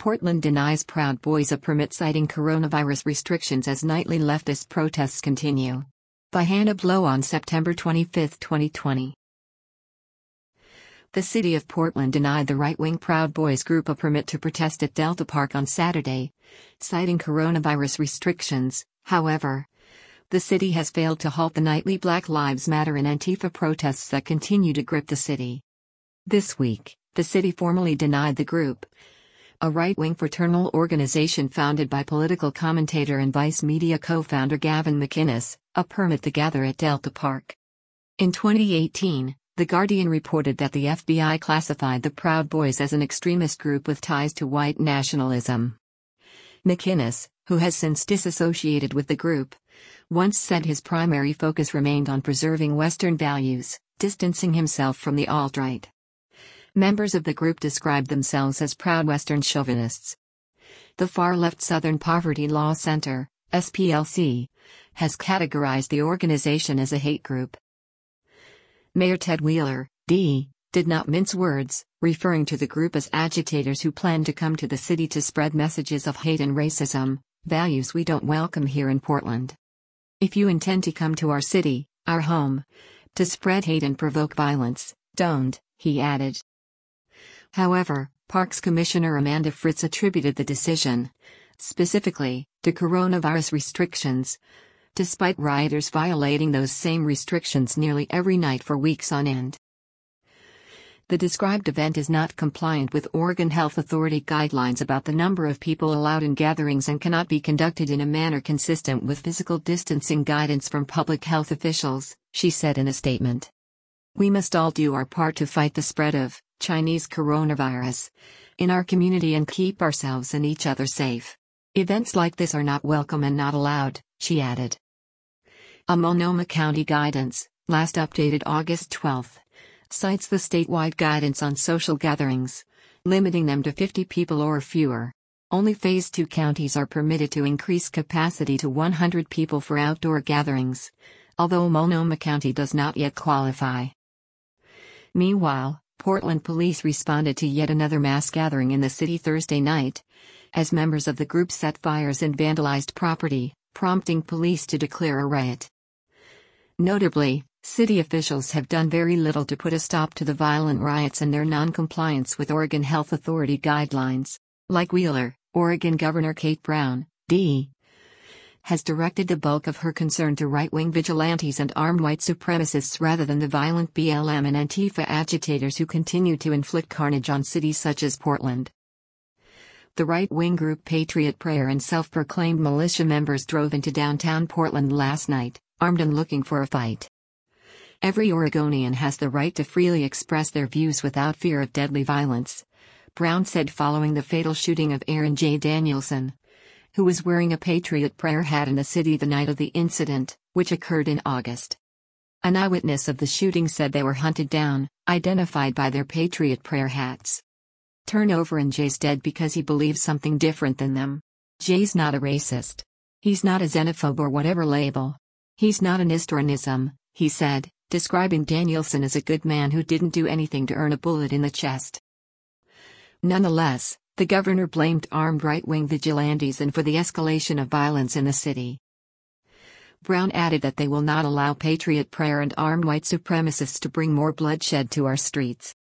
Portland denies Proud Boys a permit citing coronavirus restrictions as nightly leftist protests continue. By Hannah Blow on September 25, 2020. The city of Portland denied the right-wing Proud Boys group a permit to protest at Delta Park on Saturday, citing coronavirus restrictions. However, the city has failed to halt the nightly Black Lives Matter and Antifa protests that continue to grip the city. This week, the city formally denied the group, a right-wing fraternal organization founded by political commentator and Vice Media co-founder Gavin McInnes, a permit to gather at Delta Park. In 2018, The Guardian reported that the FBI classified the Proud Boys as an extremist group with ties to white nationalism. McInnes, who has since disassociated with the group, once said his primary focus remained on preserving Western values, distancing himself from the alt-right. Members of the group described themselves as proud Western chauvinists. The far-left Southern Poverty Law Center, SPLC, has categorized the organization as a hate group. Mayor Ted Wheeler, D., did not mince words, referring to the group as agitators who plan to come to the city to spread messages of hate and racism, values we don't welcome here in Portland. If you intend to come to our city, our home, to spread hate and provoke violence, don't, he added. However, Parks Commissioner Amanda Fritz attributed the decision, specifically, to coronavirus restrictions, despite rioters violating those same restrictions nearly every night for weeks on end. The described event is not compliant with Oregon Health Authority guidelines about the number of people allowed in gatherings and cannot be conducted in a manner consistent with physical distancing guidance from public health officials, she said in a statement. We must all do our part to fight the spread of Chinese coronavirus in our community and keep ourselves and each other safe. Events like this are not welcome and not allowed, she added. A Multnomah County guidance, last updated August 12, cites the statewide guidance on social gatherings, limiting them to 50 people or fewer. Only Phase 2 counties are permitted to increase capacity to 100 people for outdoor gatherings, although Multnomah County does not yet qualify. Meanwhile, Portland police responded to yet another mass gathering in the city Thursday night, as members of the group set fires and vandalized property, prompting police to declare a riot. Notably, city officials have done very little to put a stop to the violent riots and their non-compliance with Oregon Health Authority guidelines. Like Wheeler, Oregon Governor Kate Brown, D., has directed the bulk of her concern to right-wing vigilantes and armed white supremacists rather than the violent BLM and Antifa agitators who continue to inflict carnage on cities such as Portland. The right-wing group Patriot Prayer and self-proclaimed militia members drove into downtown Portland last night, armed and looking for a fight. Every Oregonian has the right to freely express their views without fear of deadly violence, Brown said following the fatal shooting of Aaron J. Danielson, who was wearing a Patriot Prayer hat in the city the night of the incident, which occurred in August. An eyewitness of the shooting said they were hunted down, identified by their Patriot Prayer hats. Turnover and Jay's dead because he believes something different than them. Jay's not a racist. He's not a xenophobe or whatever label. He's not an Easternism, he said, describing Danielson as a good man who didn't do anything to earn a bullet in the chest. Nonetheless, the governor blamed armed right-wing vigilantes and for the escalation of violence in the city. Brown added that they will not allow Patriot Prayer and armed white supremacists to bring more bloodshed to our streets.